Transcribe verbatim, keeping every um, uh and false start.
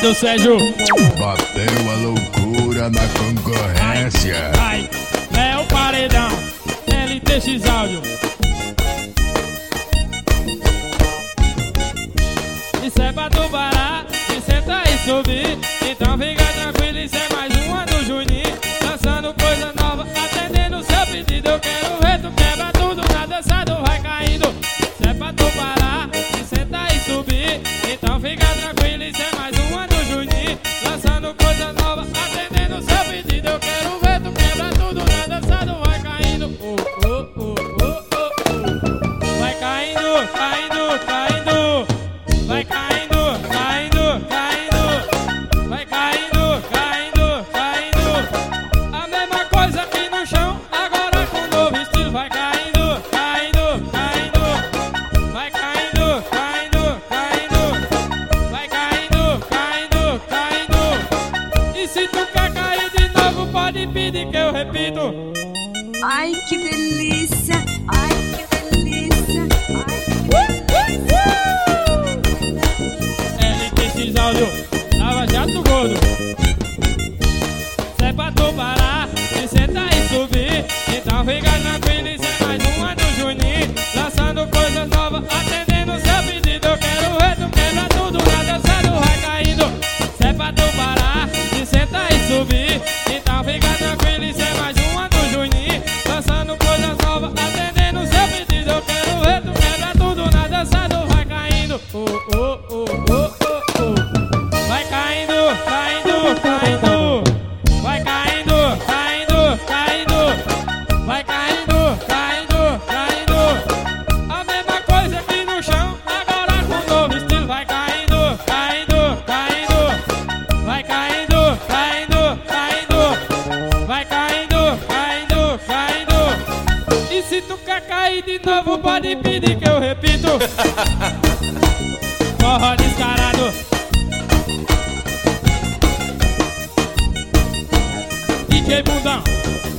Alô, Sérgio. Bateu a loucura na concorrência. Ai, é o paredão L T X áudio. Isso é pra tu parar e sentar e subir. Então fica tranquilo, isso é mais uma do Juninho. Lançando coisa nova, atendendo seu pedido. Eu quero ver tu quebra tudo, na dança do vai caindo. Isso é pra tu parar e sentar e subir. Então fica tranquilo, isso é mais uma do Juninho. Lançando coisa nova, atendendo seu pedido. Eu quero ver tu quebra tudo, na dança do vai caindo. Oh, oh, oh, oh, oh, oh. Vai caindo, caindo, caindo. Vai caindo, caindo, caindo. Vai caindo, caindo, caindo. A mesma coisa aqui no chão, agora com novo estilo. Vai caindo, caindo, caindo. Vai caindo, caindo, caindo. Vai caindo, caindo, caindo. E se tu quer cair de novo, pode pedir que eu repito. Ai, que delícia! Ai, que delícia! Ai, que delícia! L T X áudio, Lava Jato Gordo. Isso é pra tu parar e sentar e subir. Então fica tranquilo, isso é mais uma do Juninho. Lançando coisas novas, atendendo seu pedido. Eu quero ver tu quebra tudo, na dança do vai caindo. Isso é pra tu parar e sentar e subir. Então fica tranquilo, isso é mais uma do Juninho. Lançando coisas novas, atendendo seu pedido. Eu quero ver tu quebra tudo, na dança do vai caindo. Oh, oh, oh, oh, oh, oh. Vai caindo, caindo, caindo. Vai caindo, caindo, caindo. Vai caindo, caindo, caindo. A mesma coisa aqui no chão, agora com novo estilo. Vai caindo, caindo, caindo. Vai caindo, caindo, caindo. Vai caindo, caindo, caindo. E se tu quer cair de novo, pode pedir que eu repito. Forró descarado. D J Bundão.